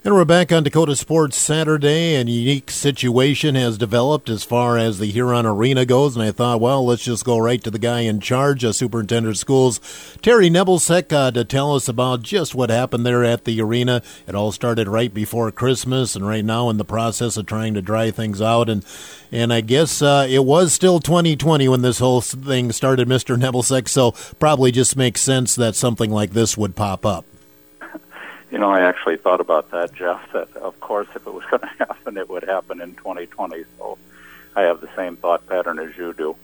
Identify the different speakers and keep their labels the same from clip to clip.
Speaker 1: And we're back on Dakota Sports Saturday, and a unique situation has developed as far as the Huron Arena goes, and I thought, well, let's just go right to the guy in charge, Superintendent of Schools, Terry Nebelsick, to tell us about just what happened there at the arena. It all started right before Christmas, and right now in the process of trying to dry things out, and I guess it was still 2020 when this whole thing started, Mr. Nebelsick, so probably just makes sense that something like this would pop up.
Speaker 2: You know, I actually thought about that, Jeff, that of course if it was going to happen, it would happen in 2020. So I have the same thought pattern as you do.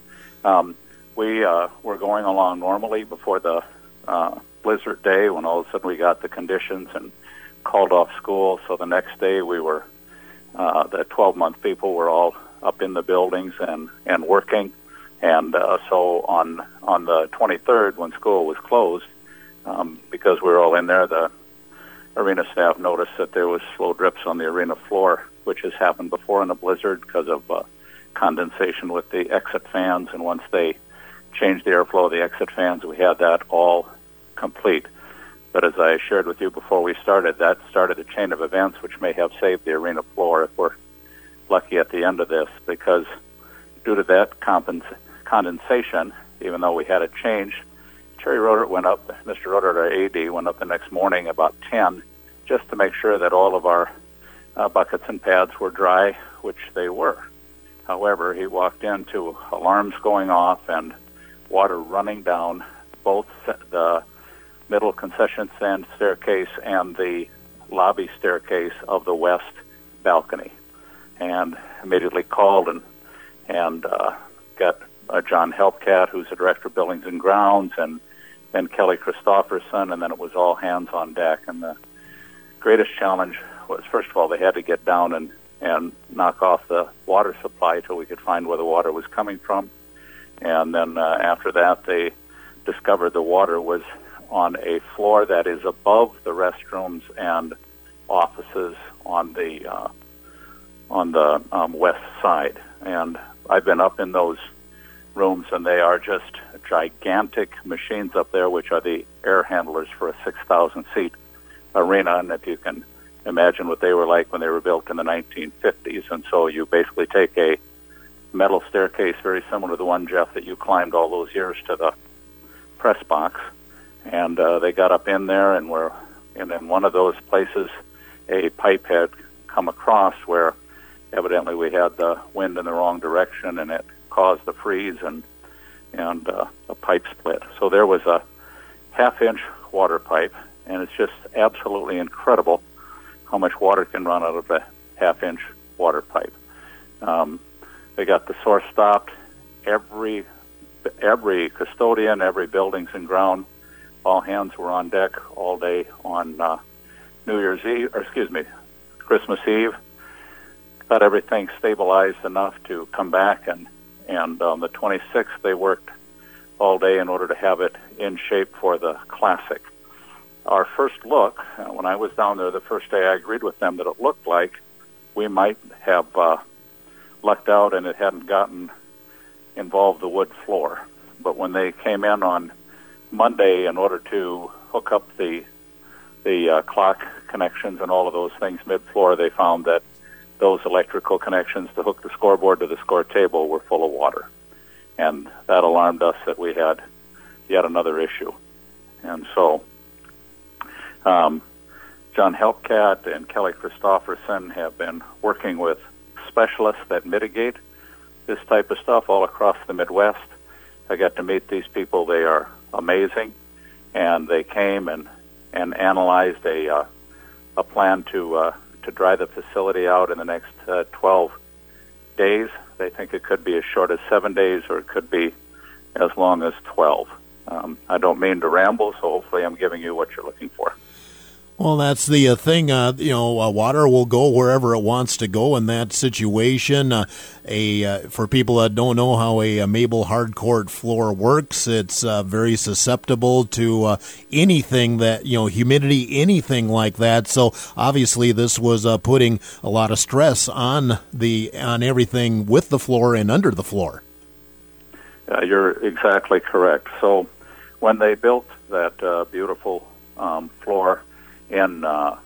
Speaker 2: We were going along normally before the blizzard day when all of a sudden we got the conditions and called off school. So the next day we were, the 12-month people were all up in the buildings and working. And so on the 23rd when school was closed, because we were all in there, the arena staff noticed that there was slow drips on the arena floor, which has happened before in a blizzard because of condensation with the exit fans. And once they changed the airflow of the exit fans, we had that all complete. But as I shared with you before we started, that started a chain of events which may have saved the arena floor if we're lucky at the end of this, because due to that condensation, even though we had it changed, Terry Rodert went up, Mr. Rodert, our AD, went up the next morning about 10 just to make sure that all of our buckets and pads were dry, which they were. However, he walked into alarms going off and water running down both the middle concession stand staircase and the lobby staircase of the west balcony, and immediately called and got John Helpcat, who's the director of buildings and grounds, and Kelly Christopherson, and then it was all hands on deck. And the greatest challenge was, first of all, they had to get down and knock off the water supply till we could find where the water was coming from. And then after that, they discovered the water was on a floor that is above the restrooms and offices on the west side. And I've been up in those rooms, and they are just gigantic machines up there, which are the air handlers for a 6,000-seat arena. And if you can imagine what they were like when they were built in the 1950s. And so you basically take a metal staircase very similar to the one, Jeff, that you climbed all those years to the press box. And they got up in there, and in one of those places, a pipe had come across where evidently we had the wind in the wrong direction, and it caused the freeze and a pipe split. So there was a half-inch water pipe, and it's just absolutely incredible how much water can run out of a half-inch water pipe. They got the source stopped. Every custodian, every buildings and ground, all hands were on deck all day on Christmas Eve. Got everything stabilized enough to come back, and on the 26th they worked all day in order to have it in shape for the Classic. Our first look, when I was down there the first day, I agreed with them that it looked like we might have lucked out and it hadn't gotten involved the wood floor. But when they came in on Monday in order to hook up the clock connections and all of those things mid-floor, they found that those electrical connections to hook the scoreboard to the score table were full of water. And that alarmed us that we had yet another issue. And so John Helpcat and Kelly Christopherson have been working with specialists that mitigate this type of stuff all across the Midwest. I got to meet these people. They are amazing. And they came and analyzed a plan to dry the facility out in the next 12 days. They think it could be as short as 7 days, or it could be as long as 12. I don't mean to ramble, so hopefully I'm giving you what you're looking for.
Speaker 1: Well, that's the thing. Water will go wherever it wants to go in that situation. For people that don't know how a Mabel hardcourt floor works, it's very susceptible to anything that, humidity, anything like that. So obviously, this was putting a lot of stress on everything with the floor and under the floor.
Speaker 2: You're exactly correct. So when they built that beautiful floor in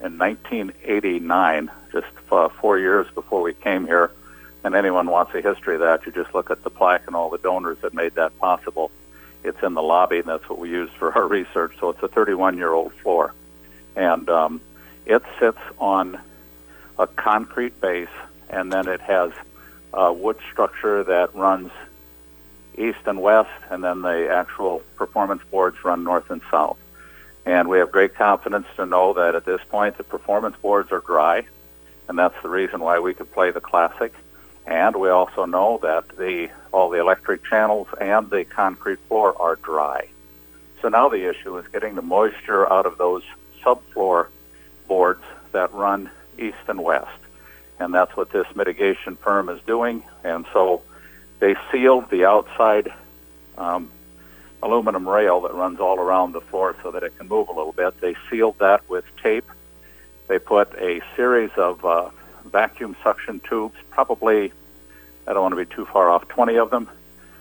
Speaker 2: in 1989, just 4 years before we came here. And anyone wants a history of that, you just look at the plaque and all the donors that made that possible. It's in the lobby, and that's what we used for our research. So it's a 31-year-old floor. And it sits on a concrete base, and then it has a wood structure that runs east and west, and then the actual performance boards run north and south. And we have great confidence to know that at this point the performance boards are dry, and that's the reason why we could play the Classic. And we also know that all the electric channels and the concrete floor are dry. So now the issue is getting the moisture out of those subfloor boards that run east and west. And that's what this mitigation firm is doing. And so they sealed the outside aluminum rail that runs all around the floor so that it can move a little bit. They sealed that with tape. They put a series of vacuum suction tubes, probably, I don't want to be too far off, 20 of them,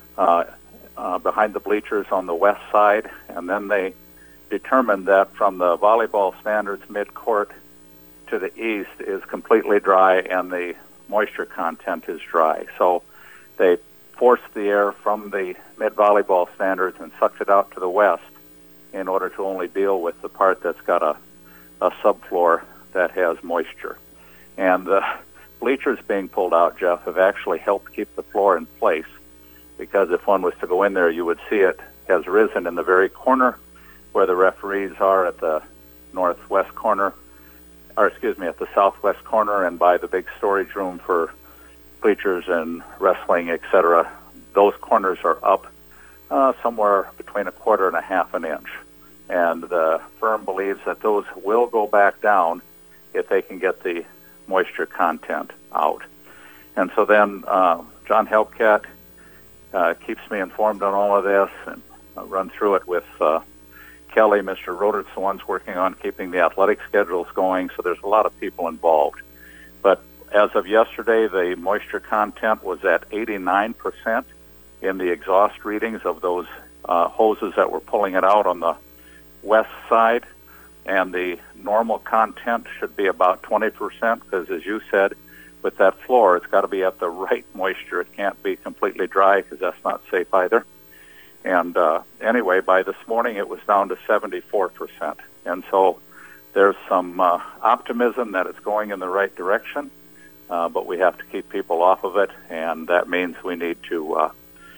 Speaker 2: behind the bleachers on the west side. And then they determined that from the volleyball standards mid-court to the east is completely dry and the moisture content is dry. So they forced the air from the mid-volleyball standards and sucked it out to the west in order to only deal with the part that's got a subfloor that has moisture. And the bleachers being pulled out, Jeff, have actually helped keep the floor in place, because if one was to go in there, you would see it has risen in the very corner where the referees are at the northwest corner, or excuse me, at the southwest corner, and by the big storage room for bleachers and wrestling, etc. Those corners are up somewhere between a quarter and a half an inch. And the firm believes that those will go back down if they can get the moisture content out. And so then John Helpcat keeps me informed on all of this, and I'll run through it with Kelly. Mr. Rodert's the one's working on keeping the athletic schedules going, so there's a lot of people involved. But as of yesterday, the moisture content was at 89% in the exhaust readings of those hoses that were pulling it out on the west side, and the normal content should be about 20%, because as you said, with that floor, it's got to be at the right moisture. It can't be completely dry, because that's not safe either. And anyway, by this morning, it was down to 74%. And so there's some optimism that it's going in the right direction, but we have to keep people off of it, and that means we need to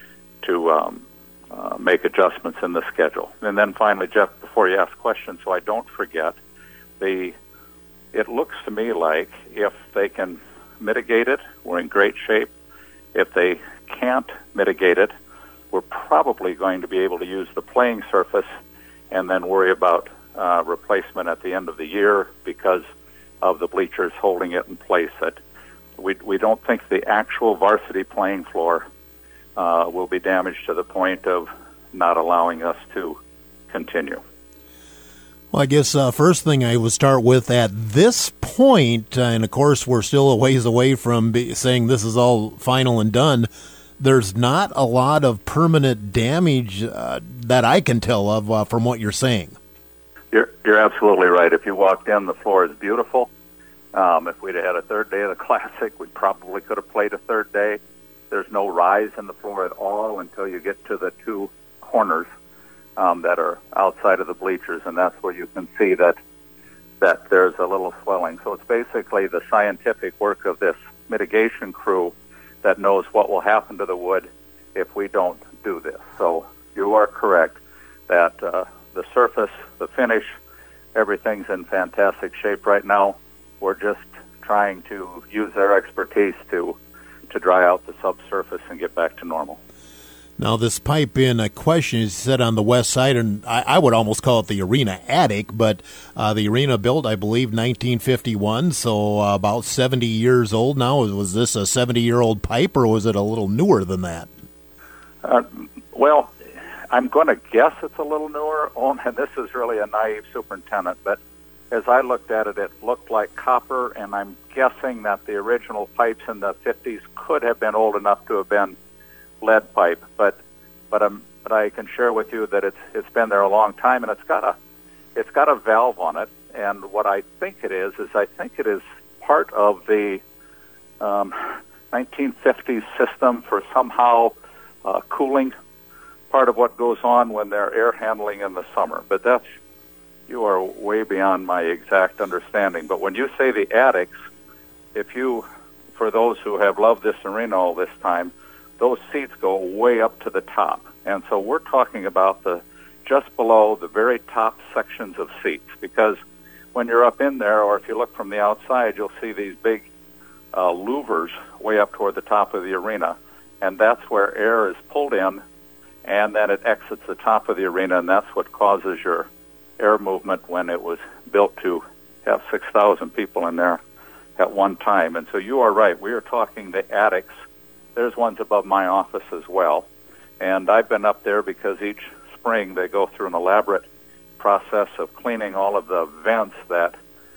Speaker 2: make adjustments in the schedule. And then finally, Jeff, before you ask questions, so I don't forget, it looks to me like if they can mitigate it, we're in great shape. If they can't mitigate it, we're probably going to be able to use the playing surface and then worry about replacement at the end of the year because of the bleachers holding it in place. That we don't think the actual varsity playing floor will be damaged to the point of not allowing us to continue.
Speaker 1: Well, I guess first thing I would start with at this point, and of course we're still a ways away from saying this is all final and done, there's not a lot of permanent damage that I can tell of from what you're saying.
Speaker 2: You're absolutely right. If you walked in, the floor is beautiful. If we'd had a third day of the Classic, we probably could have played a third day. There's no rise in the floor at all until you get to the two corners that are outside of the bleachers, and that's where you can see that there's a little swelling. So it's basically the scientific work of this mitigation crew that knows what will happen to the wood if we don't do this. So you are correct that the surface, the finish, everything's in fantastic shape right now. We're just trying to use their expertise to dry out the subsurface and get back to normal.
Speaker 1: Now, this pipe in question is set on the west side, and I would almost call it the arena attic, but the arena built, I believe, 1951, so about 70 years old now. Was this a 70-year-old pipe, or was it a little newer than that?
Speaker 2: Well, I'm going to guess it's a little newer, and this is really a naive superintendent, but as I looked at it, it looked like copper, and I'm guessing that the original pipes in the 50s could have been old enough to have been lead pipe, but I can share with you that it's been there a long time, and it's got a valve on it, and what I think it is I think it is part of the 1950s system for somehow cooling, part of what goes on when they're air handling in the summer. But you are way beyond my exact understanding. But when you say the attics, for those who have loved this arena all this time, those seats go way up to the top. And so we're talking about just below the very top sections of seats, because when you're up in there, or if you look from the outside, you'll see these big louvers way up toward the top of the arena, and that's where air is pulled in, and then it exits the top of the arena, and that's what causes your air movement when it was built to have 6,000 people in there at one time. And so you are right. We are talking the attics. There's ones above my office as well, and I've been up there because each spring they go through an elaborate process of cleaning all of the vents that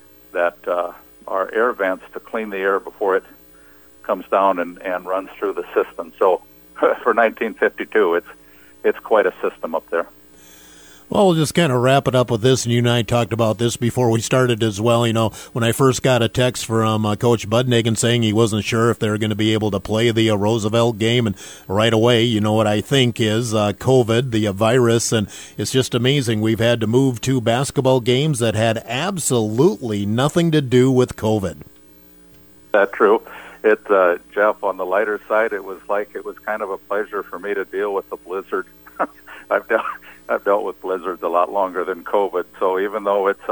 Speaker 2: are air vents to clean the air before it comes down and runs through the system. So for 1952, it's quite a system up there.
Speaker 1: Well, we'll just kind of wrap it up with this, and you and I talked about this before we started as well. You know, when I first got a text from Coach Budnigan saying he wasn't sure if they were going to be able to play the Roosevelt game, and right away, you know what I think is COVID, the virus, and it's just amazing. We've had to move 2 basketball games that had absolutely nothing to do with COVID.
Speaker 2: That's true. Jeff, on the lighter side, it was kind of a pleasure for me to deal with the blizzard. I've dealt with blizzards a lot longer than COVID, so even though it's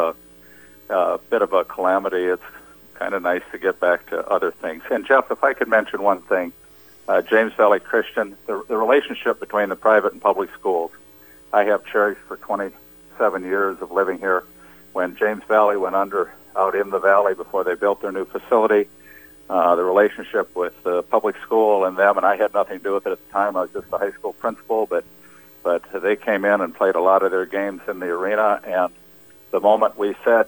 Speaker 2: a bit of a calamity, it's kind of nice to get back to other things. And Jeff, if I could mention one thing, James Valley Christian, the relationship between the private and public schools, I have cherished for 27 years of living here. When James Valley went under out in the valley before they built their new facility, the relationship with the public school and them, and I had nothing to do with it at the time. I was just a high school principal, but they came in and played a lot of their games in the arena, and the moment we said,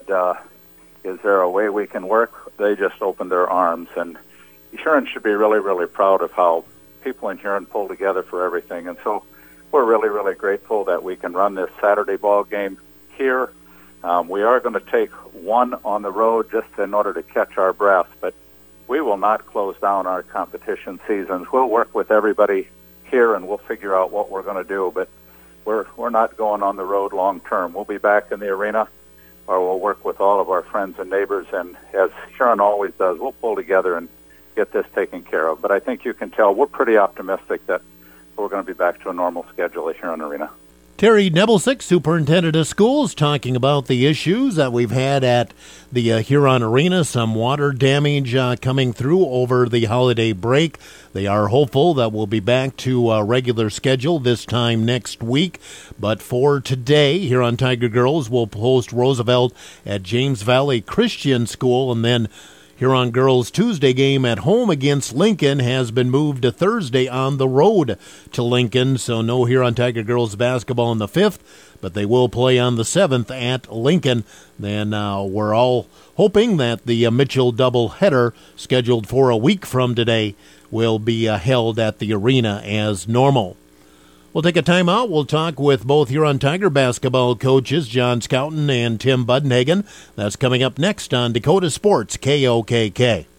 Speaker 2: is there a way we can work, they just opened their arms. And Huron should be really, really proud of how people in Huron pull together for everything. And so we're really, really grateful that we can run this Saturday ball game here. We are going to take one on the road just in order to catch our breath, but we will not close down our competition seasons. We'll work with everybody here, and we'll figure out what we're going to do. But we're not going on the road long term. We'll be back in the arena, or we'll work with all of our friends and neighbors. And as Huron always does, we'll pull together and get this taken care of. But I think you can tell we're pretty optimistic that we're going to be back to a normal schedule at Huron Arena.
Speaker 1: Terry Nebelsick, Superintendent of Schools, talking about the issues that we've had at the Huron Arena, some water damage coming through over the holiday break. They are hopeful that we'll be back to a regular schedule this time next week. But for today, Huron Tiger Girls will host Roosevelt at James Valley Christian School, and then Huron Girls' Tuesday game at home against Lincoln has been moved to Thursday on the road to Lincoln, so no Huron Tiger Girls basketball on the 5th, but they will play on the 7th at Lincoln. Then we're all hoping that the Mitchell doubleheader, scheduled for a week from today, will be held at the arena as normal. We'll take a time out. We'll talk with both Huron Tiger basketball coaches, John Scouten and Tim Budnigan. That's coming up next on Dakota Sports KOKK.